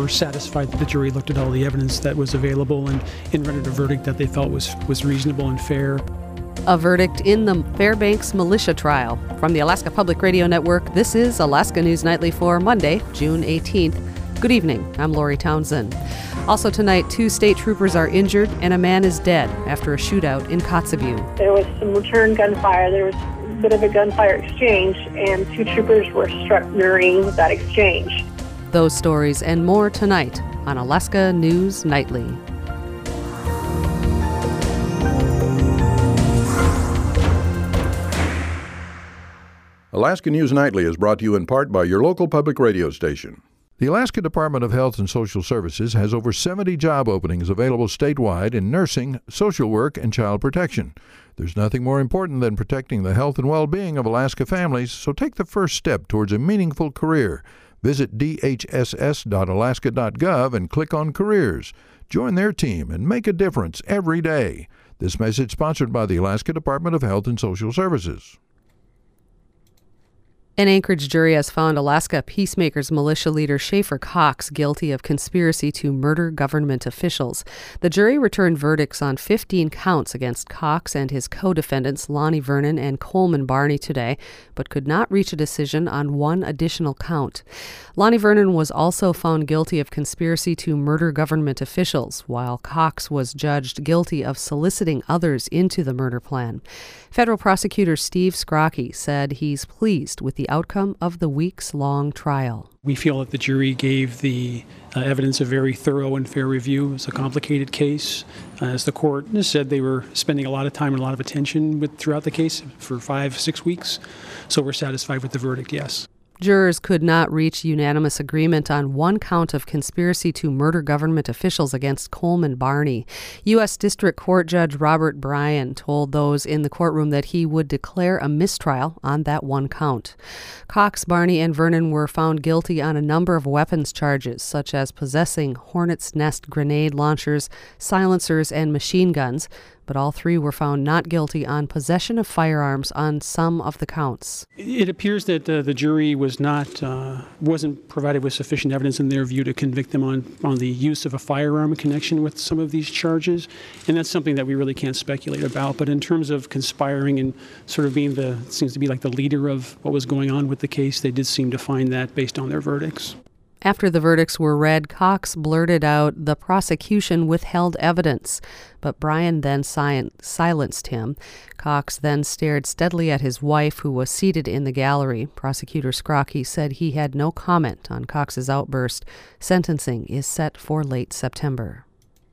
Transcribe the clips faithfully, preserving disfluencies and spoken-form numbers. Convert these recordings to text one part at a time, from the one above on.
were satisfied that the jury looked at all the evidence that was available and, and rendered a verdict that they felt was, was reasonable and fair. A verdict in the Fairbanks militia trial. From the Alaska Public Radio Network, this is Alaska News Nightly for Monday, June eighteenth. Good evening. I'm Lori Townsend. Also tonight, two state troopers are injured and a man is dead after a shootout in Kotzebue. There was some return gunfire. There was a bit of a gunfire exchange, and two troopers were struck during that exchange. Those stories and more tonight on Alaska News Nightly. Alaska News Nightly is brought to you in part by your local public radio station. The Alaska Department of Health and Social Services has over seventy job openings available statewide in nursing, social work, and child protection. There's nothing more important than protecting the health and well-being of Alaska families, so take the first step towards a meaningful career. Visit d h s s dot alaska dot gov and click on Careers. Join their team and make a difference every day. This message sponsored by the Alaska Department of Health and Social Services. An Anchorage jury has found Alaska Peacemakers militia leader Schaefer Cox guilty of conspiracy to murder government officials. The jury returned verdicts on fifteen counts against Cox and his co-defendants Lonnie Vernon and Coleman Barney today, but could not reach a decision on one additional count. Lonnie Vernon was also found guilty of conspiracy to murder government officials, while Cox was judged guilty of soliciting others into the murder plan. Federal prosecutor Steve Scrocky said he's pleased with the outcome of the weeks-long trial. We feel that the jury gave the uh, evidence a very thorough and fair review. It's a complicated case. Uh, as the court said, they were spending a lot of time and a lot of attention with, throughout the case for five, six weeks. So we're satisfied with the verdict, yes. Jurors could not reach unanimous agreement on one count of conspiracy to murder government officials against Coleman Barney. U S District Court Judge Robert Bryan told those in the courtroom that he would declare a mistrial on that one count. Cox, Barney, and Vernon were found guilty on a number of weapons charges, such as possessing Hornet's Nest grenade launchers, silencers, and machine guns, but all three were found not guilty on possession of firearms on some of the counts. It appears that uh, the jury was not uh, wasn't provided with sufficient evidence in their view to convict them on, on the use of a firearm in connection with some of these charges, and that's something that we really can't speculate about. But in terms of conspiring and sort of being the, seems to be like the leader of what was going on with the case, they did seem to find that based on their verdicts. After the verdicts were read, Cox blurted out the prosecution withheld evidence, but Bryan then si- silenced him. Cox then stared steadily at his wife, who was seated in the gallery. Prosecutor Scrocky said he had no comment on Cox's outburst. Sentencing is set for late September.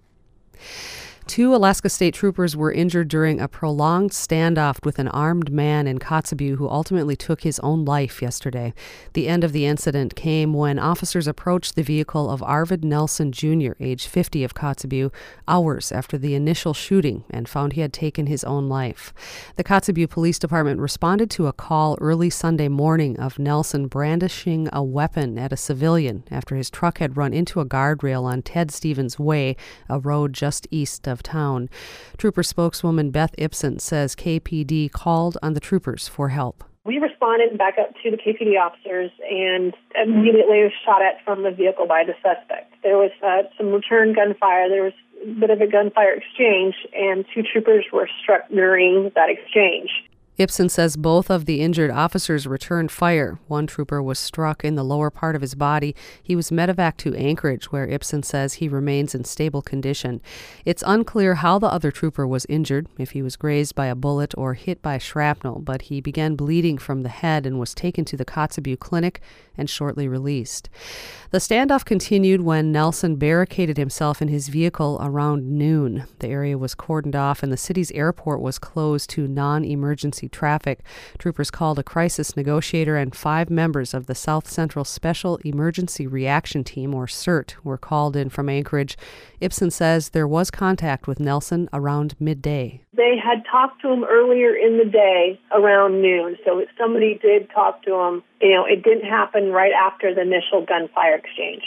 Two Alaska State troopers were injured during a prolonged standoff with an armed man in Kotzebue who ultimately took his own life yesterday. The end of the incident came when officers approached the vehicle of Arvid Nelson Junior, age fifty, of Kotzebue, hours after the initial shooting, and found he had taken his own life. The Kotzebue Police Department responded to a call early Sunday morning of Nelson brandishing a weapon at a civilian after his truck had run into a guardrail on Ted Stevens Way, a road just east of town. Trooper spokeswoman Beth Ibsen says K P D called on the troopers for help. We responded back up to the K P D officers and immediately was shot at from the vehicle by the suspect. There was uh, some return gunfire. There was a bit of a gunfire exchange, and two troopers were struck during that exchange. Ibsen says both of the injured officers returned fire. One trooper was struck in the lower part of his body. He was medevaced to Anchorage, where Ibsen says he remains in stable condition. It's unclear how the other trooper was injured, if he was grazed by a bullet or hit by shrapnel, but he began bleeding from the head and was taken to the Kotzebue Clinic and shortly released. The standoff continued when Nelson barricaded himself in his vehicle around noon. The area was cordoned off and the city's airport was closed to non-emergency traffic. Troopers called a crisis negotiator, and five members of the South Central Special Emergency Reaction Team, or CERT, were called in from Anchorage. Ibsen says there was contact with Nelson around midday. They had talked to him earlier in the day around noon, so if somebody did talk to him, you know, it didn't happen right after the initial gunfire exchange.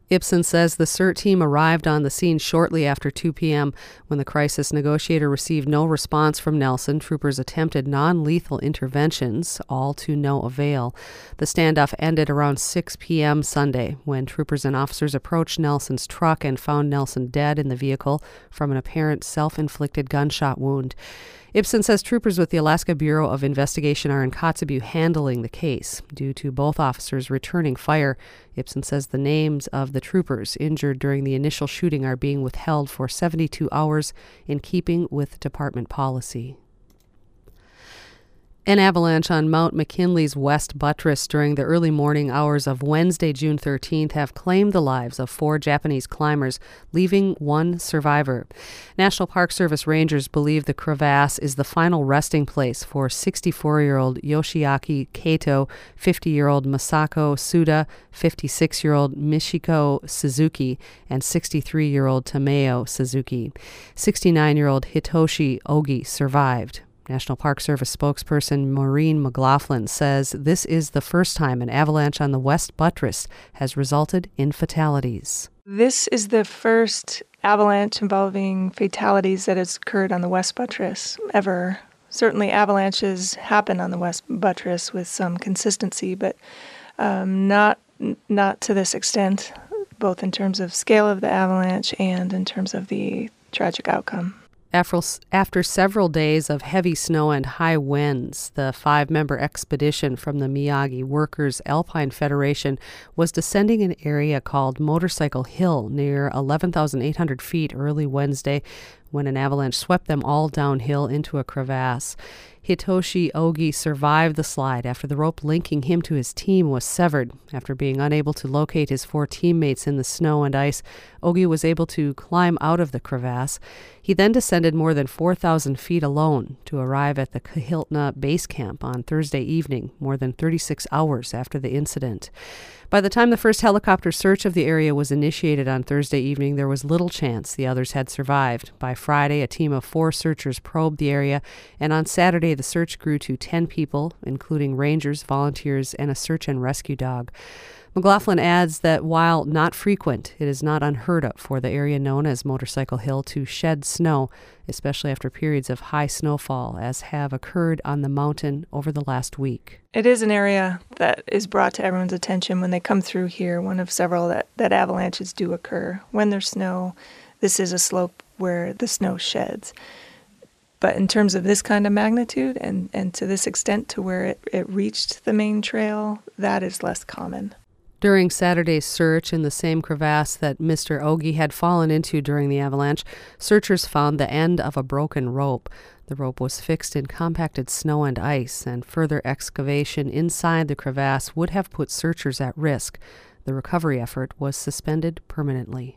Ibsen says the CERT team arrived on the scene shortly after two p.m. When the crisis negotiator received no response from Nelson, troopers attempted non-lethal interventions, all to no avail. The standoff ended around six p.m. Sunday when troopers and officers approached Nelson's truck and found Nelson dead in the vehicle from an apparent self-inflicted gunshot wound. Ibsen says troopers with the Alaska Bureau of Investigation are in Kotzebue handling the case. Due to both officers returning fire, Ibsen says the names of the troopers injured during the initial shooting are being withheld for seventy-two hours in keeping with department policy. An avalanche on Mount McKinley's West Buttress during the early morning hours of Wednesday, June thirteenth, have claimed the lives of four Japanese climbers, leaving one survivor. National Park Service rangers believe the crevasse is the final resting place for sixty-four-year-old Yoshiaki Kato, fifty-year-old Masako Suda, fifty-six-year-old Michiko Suzuki, and sixty-three-year-old Tameo Suzuki. sixty-nine-year-old Hitoshi Ogi survived. National Park Service spokesperson Maureen McLaughlin says this is the first time an avalanche on the West Buttress has resulted in fatalities. This is the first avalanche involving fatalities that has occurred on the West Buttress ever. Certainly avalanches happen on the West Buttress with some consistency, but um, not not to this extent, both in terms of scale of the avalanche and in terms of the tragic outcome. After, after several days of heavy snow and high winds, the five-member expedition from the Miyagi Workers Alpine Federation was descending an area called Motorcycle Hill near eleven thousand eight hundred feet early Wednesday when an avalanche swept them all downhill into a crevasse. Hitoshi Ogi survived the slide after the rope linking him to his team was severed. After being unable to locate his four teammates in the snow and ice, Ogi was able to climb out of the crevasse. He then descended more than four thousand feet alone to arrive at the Kahiltna base camp on Thursday evening, more than thirty-six hours after the incident. By the time the first helicopter search of the area was initiated on Thursday evening, there was little chance the others had survived. By Friday, a team of four searchers probed the area, and on Saturday, the search grew to ten people, including rangers, volunteers, and a search and rescue dog. McLaughlin adds that while not frequent, it is not unheard of for the area known as Motorcycle Hill to shed snow, especially after periods of high snowfall, as have occurred on the mountain over the last week. It is an area that is brought to everyone's attention when they come through here, one of several that, that avalanches do occur. When there's snow, this is a slope where the snow sheds. But in terms of this kind of magnitude and, and to this extent to where it, it reached the main trail, that is less common. During Saturday's search in the same crevasse that Mister Ogi had fallen into during the avalanche, searchers found the end of a broken rope. The rope was fixed in compacted snow and ice, and further excavation inside the crevasse would have put searchers at risk. The recovery effort was suspended permanently.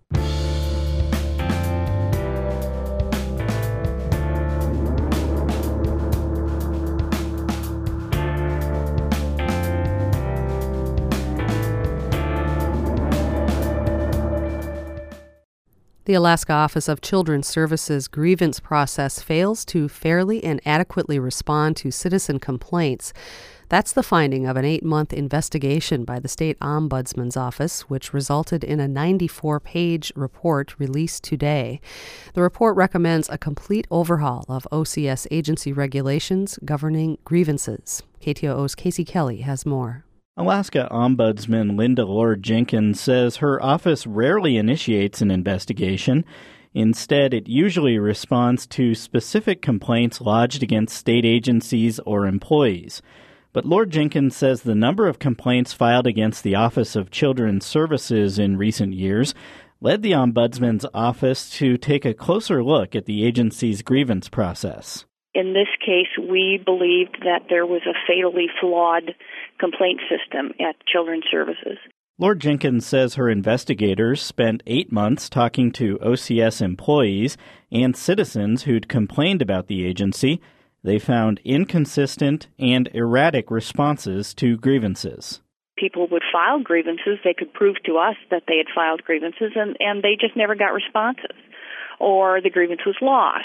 The Alaska Office of Children's Services grievance process fails to fairly and adequately respond to citizen complaints. That's the finding of an eight-month investigation by the state ombudsman's office, which resulted in a ninety-four page report released today. The report recommends a complete overhaul of O C S agency regulations governing grievances. K T O O's Casey Kelly has more. Alaska Ombudsman Linda Lord Jenkins says her office rarely initiates an investigation. Instead, it usually responds to specific complaints lodged against state agencies or employees. But Lord Jenkins says the number of complaints filed against the Office of Children's Services in recent years led the Ombudsman's office to take a closer look at the agency's grievance process. In this case, we believed that there was a fatally flawed complaint system at Children's Services. Lord Jenkins says her investigators spent eight months talking to O C S employees and citizens who'd complained about the agency. They found inconsistent and erratic responses to grievances. People would file grievances. They could prove to us that they had filed grievances, and, and they just never got responses, or the grievance was lost.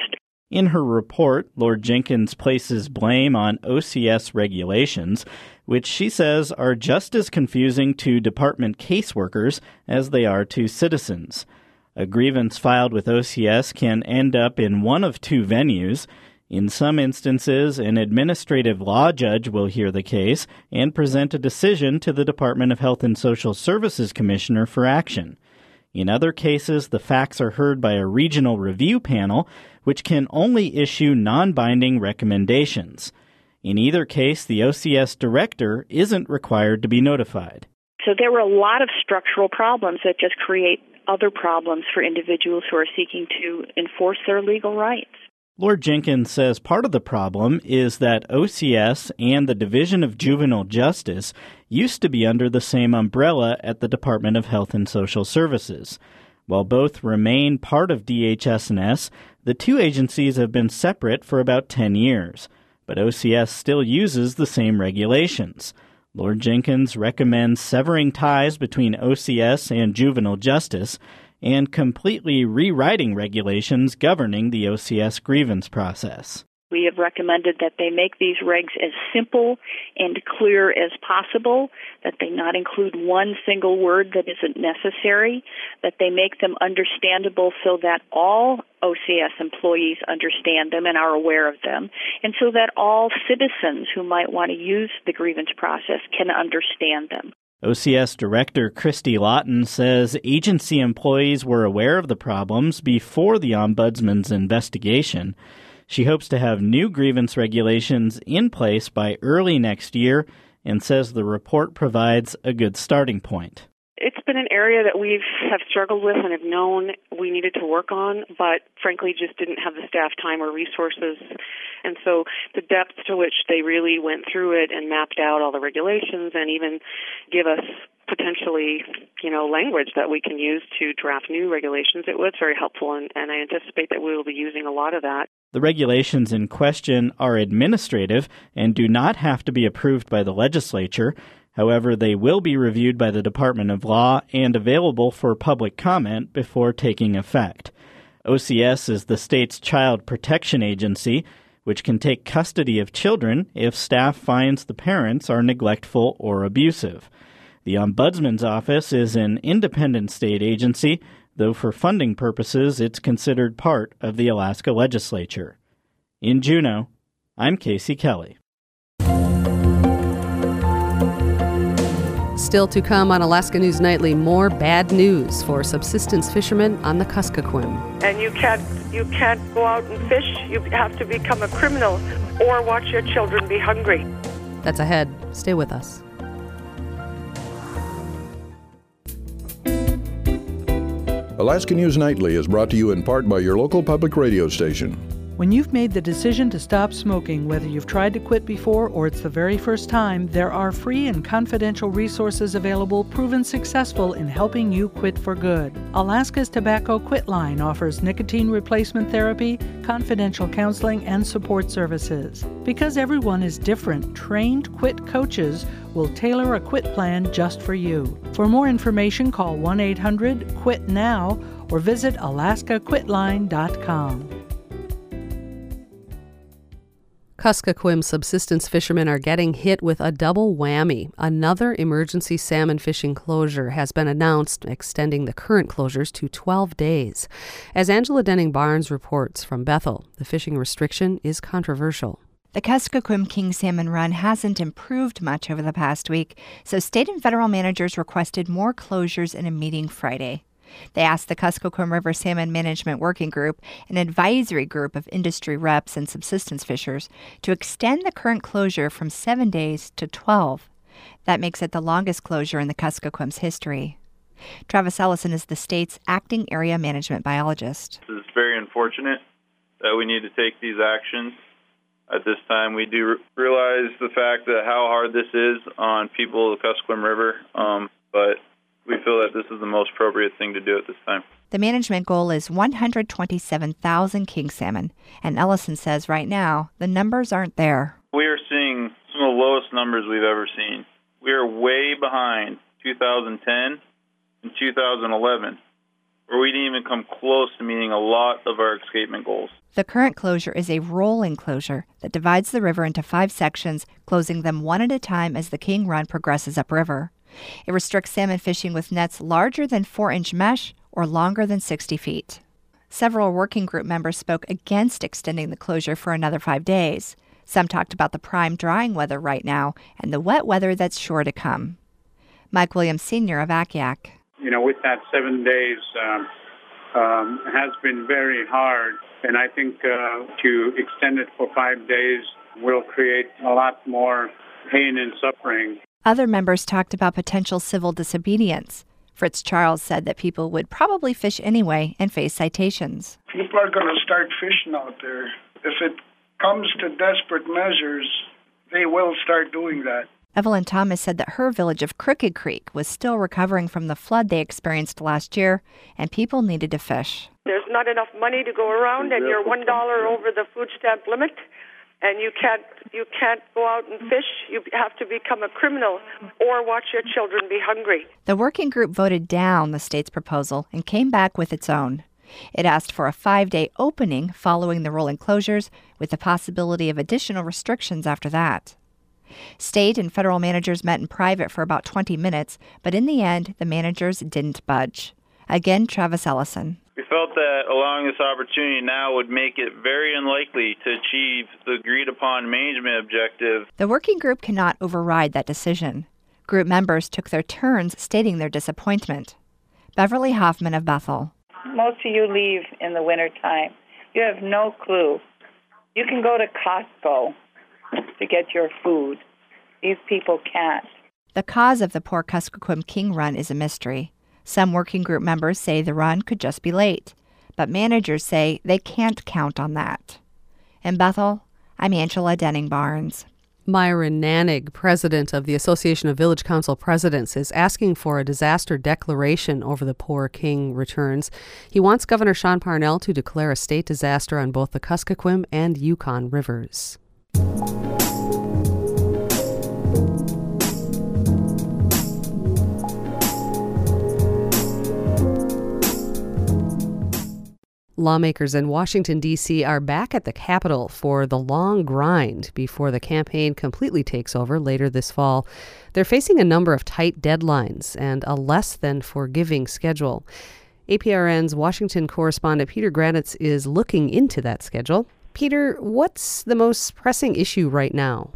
In her report, Lord Jenkins places blame on O C S regulations, which she says are just as confusing to department caseworkers as they are to citizens. A grievance filed with O C S can end up in one of two venues. In some instances, an administrative law judge will hear the case and present a decision to the Department of Health and Social Services Commissioner for action. In other cases, the facts are heard by a regional review panel, which can only issue non-binding recommendations. In either case, the O C S director isn't required to be notified. So there were a lot of structural problems that just create other problems for individuals who are seeking to enforce their legal rights. Lord Jenkins says part of the problem is that O C S and the Division of Juvenile Justice used to be under the same umbrella at the Department of Health and Social Services. While both remain part of D H S and S, the two agencies have been separate for about ten years, but O C S still uses the same regulations. Lord Jenkins recommends severing ties between O C S and juvenile justice and completely rewriting regulations governing the O C S grievance process. We have recommended that they make these regs as simple and clear as possible, that they not include one single word that isn't necessary, that they make them understandable so that all O C S employees understand them and are aware of them, and so that all citizens who might want to use the grievance process can understand them. O C S Director Christy Lawton says agency employees were aware of the problems before the Ombudsman's investigation. She hopes to have new grievance regulations in place by early next year and says the report provides a good starting point. It's been an area that we have struggled with and have known we needed to work on, but frankly just didn't have the staff time or resources. And so the depth to which they really went through it and mapped out all the regulations and even give us potentially, you know, language that we can use to draft new regulations, it was very helpful, and, and I anticipate that we will be using a lot of that. The regulations in question are administrative and do not have to be approved by the legislature. However, they will be reviewed by the Department of Law and available for public comment before taking effect. O C S is the state's child protection agency, which can take custody of children if staff finds the parents are neglectful or abusive. The Ombudsman's Office is an independent state agency, though for funding purposes it's considered part of the Alaska legislature. In Juneau, I'm Casey Kelly. Still to come on Alaska News Nightly, more bad news for subsistence fishermen on the Kuskokwim. And you can't you can't go out and fish. You have to become a criminal or watch your children be hungry. That's ahead. Stay with us. Alaska News Nightly is brought to you in part by your local public radio station. When you've made the decision to stop smoking, whether you've tried to quit before or it's the very first time, there are free and confidential resources available proven successful in helping you quit for good. Alaska's Tobacco Quit Line offers nicotine replacement therapy, confidential counseling, and support services. Because everyone is different, trained quit coaches will tailor a quit plan just for you. For more information, call one eight hundred quit now or visit alaska quit line dot com. Kuskokwim subsistence fishermen are getting hit with a double whammy. Another emergency salmon fishing closure has been announced, extending the current closures to twelve days. As Angela Denning-Barnes reports from Bethel, the fishing restriction is controversial. The Kuskokwim King Salmon Run hasn't improved much over the past week, so state and federal managers requested more closures in a meeting Friday. They asked the Kuskokwim River Salmon Management Working Group, an advisory group of industry reps and subsistence fishers, to extend the current closure from seven days to twelve. That makes it the longest closure in the Kuskokwim's history. Travis Ellison is the state's acting area management biologist. It's very unfortunate that we need to take these actions. At this time, we do realize the fact that how hard this is on people of the Kuskokwim River, um, but we feel that this is the most appropriate thing to do at this time. The management goal is one hundred twenty-seven thousand king salmon, and Ellison says right now the numbers aren't there. We are seeing some of the lowest numbers we've ever seen. We are way behind two thousand ten and two thousand eleven, where we didn't even come close to meeting a lot of our escapement goals. The current closure is a rolling closure that divides the river into five sections, closing them one at a time as the King Run progresses upriver. It restricts salmon fishing with nets larger than four-inch mesh or longer than sixty feet. Several working group members spoke against extending the closure for another five days. Some talked about the prime drying weather right now and the wet weather that's sure to come. Mike Williams, Senior of A C Y A C. You know, with that seven days um, um, has been very hard, and I think uh, to extend it for five days will create a lot more pain and suffering. Other members talked about potential civil disobedience. Fritz Charles said that people would probably fish anyway and face citations. People are going to start fishing out there. If it comes to desperate measures, they will start doing that. Evelyn Thomas said that her village of Crooked Creek was still recovering from the flood they experienced last year, and people needed to fish. There's not enough money to go around, and you're one dollar over the food stamp limit, and you can't you can't go out and fish. You have to become a criminal or watch your children be hungry. The working group voted down the state's proposal and came back with its own. It asked for a five-day opening following the rolling closures, with the possibility of additional restrictions after that. State and federal managers met in private for about twenty minutes, but in the end, the managers didn't budge. Again, Travis Ellison. We felt that allowing this opportunity now would make it very unlikely to achieve the agreed-upon management objective. The working group cannot override that decision. Group members took their turns stating their disappointment. Beverly Hoffman of Bethel. Most of you leave in the wintertime. You have no clue. You can go to Costco to get your food. These people can't. The cause of the poor Kuskokwim King Run is a mystery. Some working group members say the run could just be late, but managers say they can't count on that. In Bethel, I'm Angela Denning-Barnes. Myron Nanig, president of the Association of Village Council Presidents, is asking for a disaster declaration over the poor king returns. He wants Governor Sean Parnell to declare a state disaster on both the Kuskokwim and Yukon rivers. Lawmakers in Washington, D C are back at the Capitol for the long grind before the campaign completely takes over later this fall. They're facing a number of tight deadlines and a less than forgiving schedule. A P R N's Washington correspondent Peter Granitz is looking into that schedule. Peter, what's the most pressing issue right now?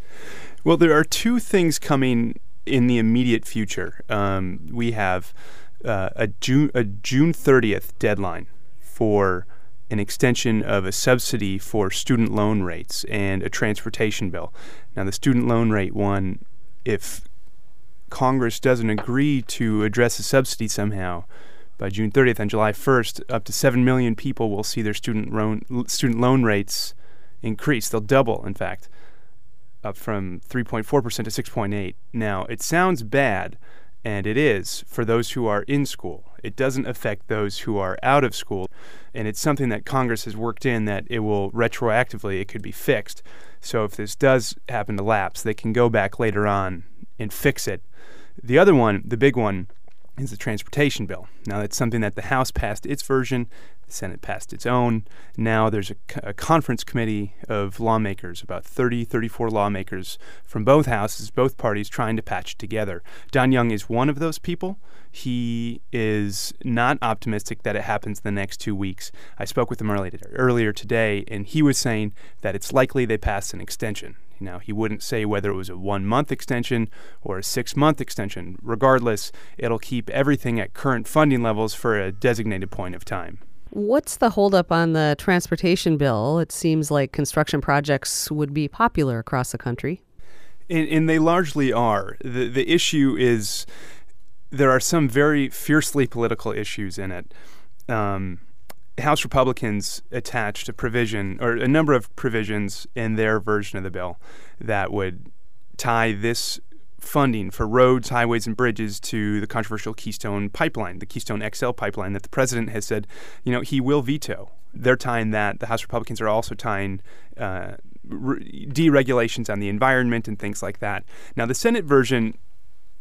Well, there are two things coming in the immediate future. Um, we have uh, a June a June thirtieth deadline for an extension of a subsidy for student loan rates and a transportation bill. Now, the student loan rate one, if Congress doesn't agree to address the subsidy somehow, by June thirtieth and July first, up to seven million people will see their student loan, student loan rates increase. They'll double, in fact, up from three point four percent to six point eight. Now, it sounds bad, and it is for those who are in school. It doesn't affect those who are out of school, and it's something that Congress has worked in that it will retroactively, it could be fixed. So if this does happen to lapse, they can go back later on and fix it. The other one, the big one, is the transportation bill. Now, that's something that the House passed its version, the Senate passed its own. Now there's a, a conference committee of lawmakers, about thirty, thirty-four lawmakers from both houses, both parties, trying to patch it together. Don Young is one of those people. He is not optimistic that it happens in the next two weeks. I spoke with him earlier, earlier today, and he was saying that it's likely they pass an extension. Now, he wouldn't say whether it was a one-month extension or a six-month extension. Regardless, it'll keep everything at current funding levels for a designated point of time. What's the holdup on the transportation bill? It seems like construction projects would be popular across the country. And, and they largely are. The, the issue is there are some very fiercely political issues in it. Um, House Republicans attached a provision, or a number of provisions in their version of the bill that would tie this funding for roads, highways, and bridges to the controversial Keystone pipeline, the Keystone X L pipeline that the president has said, you know, he will veto. They're tying that. The House Republicans are also tying uh, re- deregulations on the environment and things like that. Now, the Senate version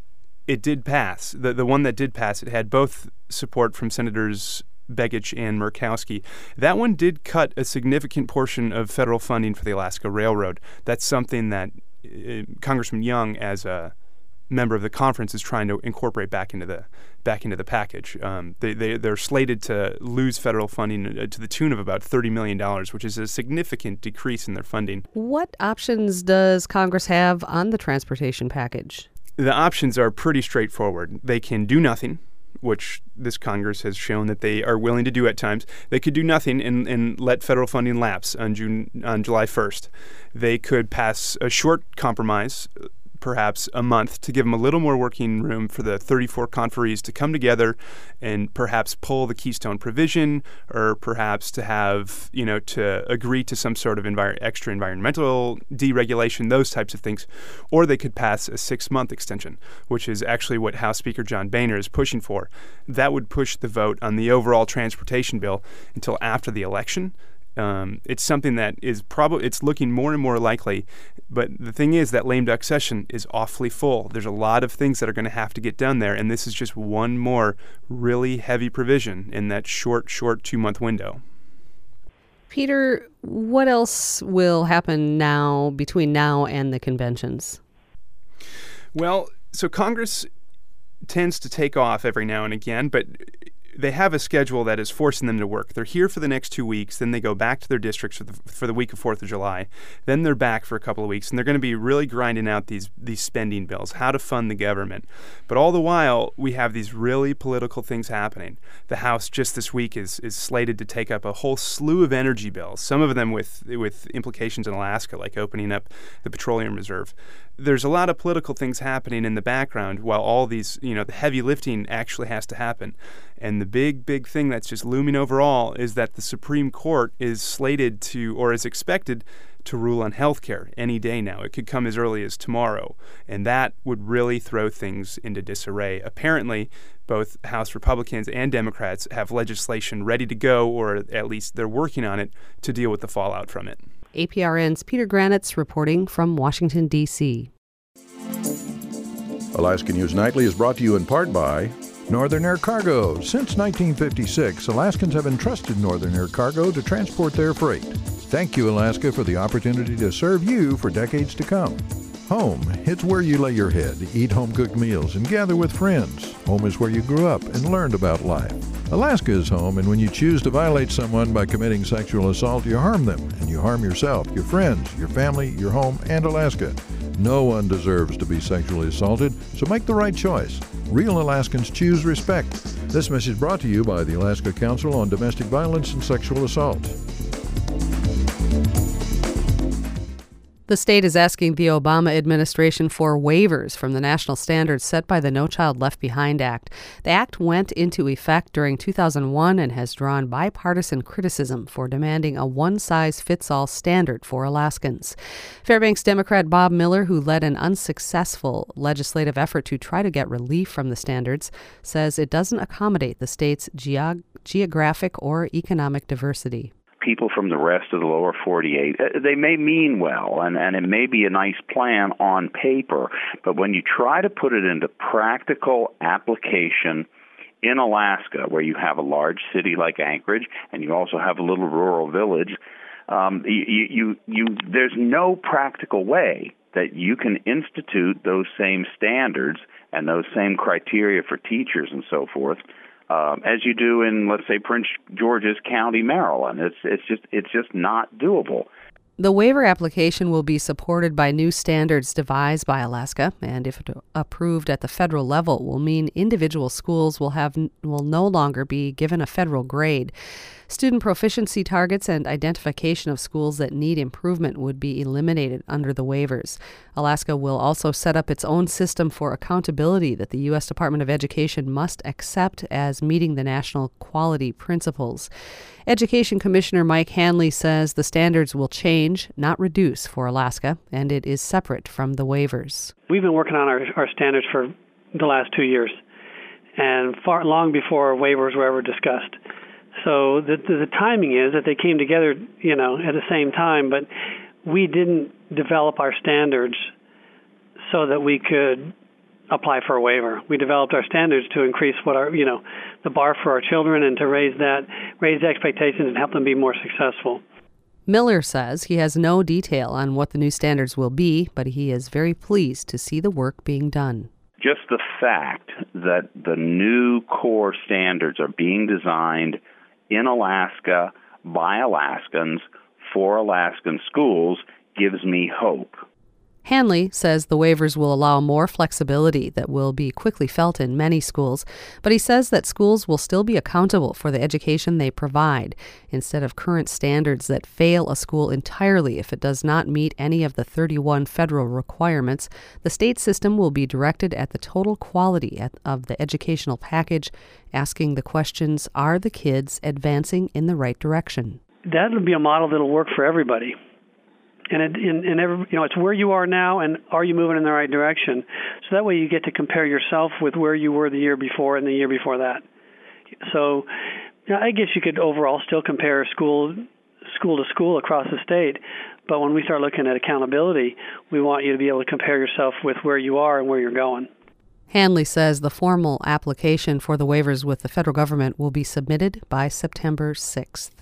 it did pass. The the one that did pass, it had both support from Senators Begich and Murkowski. That one did cut a significant portion of federal funding for the Alaska Railroad. That's something that uh, Congressman Young, as a member of the conference, is trying to incorporate back into the back into the package. Um, they, they, they're slated to lose federal funding to the tune of about thirty million dollars, which is a significant decrease in their funding. What options does Congress have on the transportation package? The options are pretty straightforward. They can do nothing, which this Congress has shown that they are willing to do at times. They could do nothing and, and let federal funding lapse on June on July first. They could pass a short compromise, perhaps a month, to give them a little more working room for the thirty-four conferees to come together and perhaps pull the Keystone provision, or perhaps to have, you know, to agree to some sort of envir- extra environmental deregulation, those types of things. Or they could pass a six-month extension, which is actually what House Speaker John Boehner is pushing for. That would push the vote on the overall transportation bill until after the election. Um, it's something that is probably, it's looking more and more likely. But the thing is that lame duck session is awfully full. There's a lot of things that are going to have to get done there, and this is just one more really heavy provision in that short, short two-month window. Peter, what else will happen now, between now and the conventions? Well, so Congress tends to take off every now and again, but they have a schedule that is forcing them to work. They're here for the next two weeks, then they go back to their districts for the, for the week of fourth of July. Then they're back for a couple of weeks, and they're going to be really grinding out these these spending bills, how to fund the government. But all the while, we have these really political things happening. The House just this week is is slated to take up a whole slew of energy bills, some of them with with implications in Alaska, like opening up the petroleum reserve. There's a lot of political things happening in the background while all these, you know, the heavy lifting actually has to happen. And the big, big thing that's just looming over all is that the Supreme Court is slated to, or is expected to rule on health care any day now. It could come as early as tomorrow. And that would really throw things into disarray. Apparently, both House Republicans and Democrats have legislation ready to go, or at least they're working on it to deal with the fallout from it. A P R N's Peter Granitz reporting from Washington, D C Alaska News Nightly is brought to you in part by Northern Air Cargo. Since nineteen fifty-six, Alaskans have entrusted Northern Air Cargo to transport their freight. Thank you, Alaska, for the opportunity to serve you for decades to come. Home, it's where you lay your head, eat home-cooked meals, and gather with friends. Home is where you grew up and learned about life. Alaska is home, and when you choose to violate someone by committing sexual assault, you harm them, and you harm yourself, your friends, your family, your home, and Alaska. No one deserves to be sexually assaulted, so make the right choice. Real Alaskans choose respect. This message brought to you by the Alaska Council on Domestic Violence and Sexual Assault. The state is asking the Obama administration for waivers from the national standards set by the No Child Left Behind Act. The act went into effect during two thousand one and has drawn bipartisan criticism for demanding a one-size-fits-all standard for Alaskans. Fairbanks Democrat Bob Miller, who led an unsuccessful legislative effort to try to get relief from the standards, says it doesn't accommodate the state's geog- geographic or economic diversity. People from the rest of the lower forty-eight, they may mean well, and, and it may be a nice plan on paper, but when you try to put it into practical application in Alaska, where you have a large city like Anchorage, and you also have a little rural village, um, you, you, you, there's no practical way that you can institute those same standards and those same criteria for teachers and so forth, Um, as you do in, let's say, Prince George's County, Maryland. It's it's just it's just not doable. The waiver application will be supported by new standards devised by Alaska, and if approved at the federal level, will mean individual schools will have will no longer be given a federal grade. Student proficiency targets and identification of schools that need improvement would be eliminated under the waivers. Alaska will also set up its own system for accountability that the U S Department of Education must accept as meeting the national quality principles. Education Commissioner Mike Hanley says the standards will change, not reduce, for Alaska, and it is separate from the waivers. We've been working on our, our standards for the last two years, and far long before waivers were ever discussed. So the, the, the timing is that they came together, you know, at the same time, but we didn't develop our standards so that we could apply for a waiver. We developed our standards to increase what our, you know, the bar for our children and to raise that, raise the expectations and help them be more successful. Miller says he has no detail on what the new standards will be, but he is very pleased to see the work being done. Just the fact that the new core standards are being designed in Alaska by Alaskans for Alaskan schools gives me hope. Hanley says the waivers will allow more flexibility that will be quickly felt in many schools, but he says that schools will still be accountable for the education they provide, instead of current standards that fail a school entirely if it does not meet any of the thirty-one federal requirements. The state system will be directed at the total quality at, of the educational package, asking the questions, are the kids advancing in the right direction? That would be a model that will work for everybody. And it, in, in every, you know, it's where you are now, and are you moving in the right direction? So that way, you get to compare yourself with where you were the year before and the year before that. So, you know, I guess you could overall still compare school, school to school across the state. But when we start looking at accountability, we want you to be able to compare yourself with where you are and where you're going. Hanley says the formal application for the waivers with the federal government will be submitted by September sixth.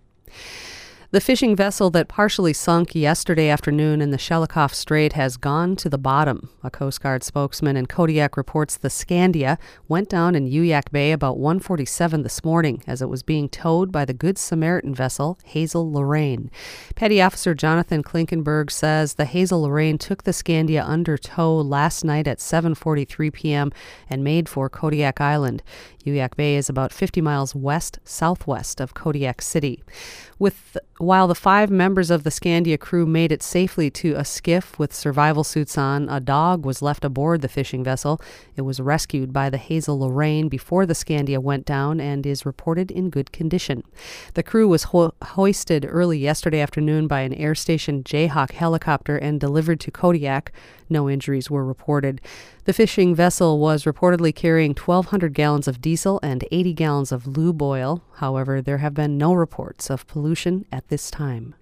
The fishing vessel that partially sunk yesterday afternoon in the Shelikof Strait has gone to the bottom. A Coast Guard spokesman in Kodiak reports the Scandia went down in Uyak Bay about one forty-seven this morning as it was being towed by the Good Samaritan vessel Hazel Lorraine. Petty Officer Jonathan Klinkenberg says the Hazel Lorraine took the Scandia under tow last night at seven forty-three p.m. and made for Kodiak Island. Uyak Bay is about fifty miles west-southwest of Kodiak City. With while the five members of the Scandia crew made it safely to a skiff with survival suits on, a dog was left aboard the fishing vessel. It was rescued by the Hazel Lorraine before the Scandia went down and is reported in good condition. The crew was ho- hoisted early yesterday afternoon by an Air Station Jayhawk helicopter and delivered to Kodiak. No injuries were reported. The fishing vessel was reportedly carrying twelve hundred gallons of diesel and eighty gallons of lube oil. However, there have been no reports of pollution at this time.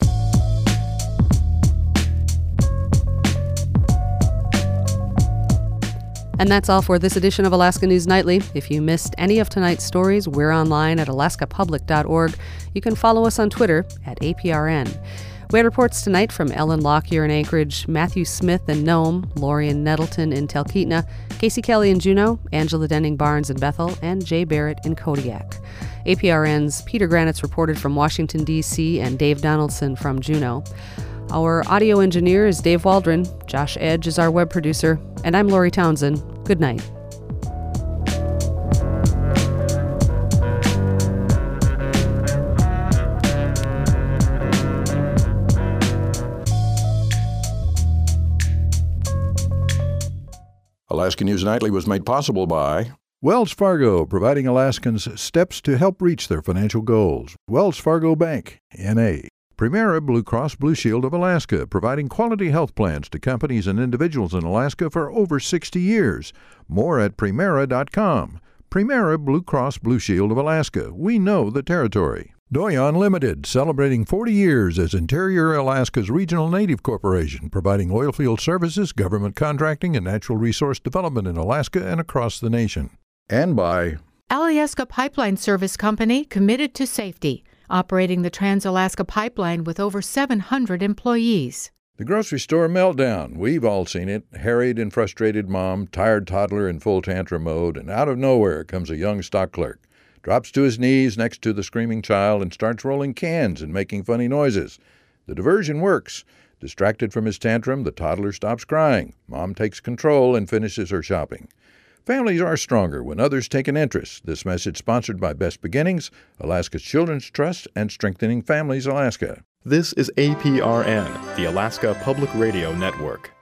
And that's all for this edition of Alaska News Nightly. If you missed any of tonight's stories, we're online at alaska public dot org. You can follow us on Twitter at A P R N. We had reports tonight from Ellen Lockyer in Anchorage, Matthew Smith in Nome, Lorian Nettleton in Talkeetna, Casey Kelly in Juneau, Angela Denning Barnes in Bethel, and Jay Barrett in Kodiak. A P R N's Peter Granitz reported from Washington, D C, and Dave Donaldson from Juneau. Our audio engineer is Dave Waldron, Josh Edge is our web producer, and I'm Lori Townsend. Good night. Alaska News Nightly was made possible by Wells Fargo, providing Alaskans steps to help reach their financial goals. Wells Fargo Bank, N A Primera Blue Cross Blue Shield of Alaska, providing quality health plans to companies and individuals in Alaska for over sixty years. More at Primera dot com. Primera Blue Cross Blue Shield of Alaska. We know the territory. Doyon Limited, celebrating forty years as Interior Alaska's regional native corporation, providing oilfield services, government contracting, and natural resource development in Alaska and across the nation. And by Alyeska Pipeline Service Company, committed to safety, operating the Trans-Alaska Pipeline with over seven hundred employees. The grocery store meltdown. We've all seen it. Harried and frustrated mom, tired toddler in full tantrum mode, and out of nowhere comes a young stock clerk. Drops to his knees next to the screaming child and starts rolling cans and making funny noises. The diversion works. Distracted from his tantrum, the toddler stops crying. Mom takes control and finishes her shopping. Families are stronger when others take an interest. This message sponsored by Best Beginnings, Alaska's Children's Trust, and Strengthening Families Alaska. This is A P R N, the Alaska Public Radio Network.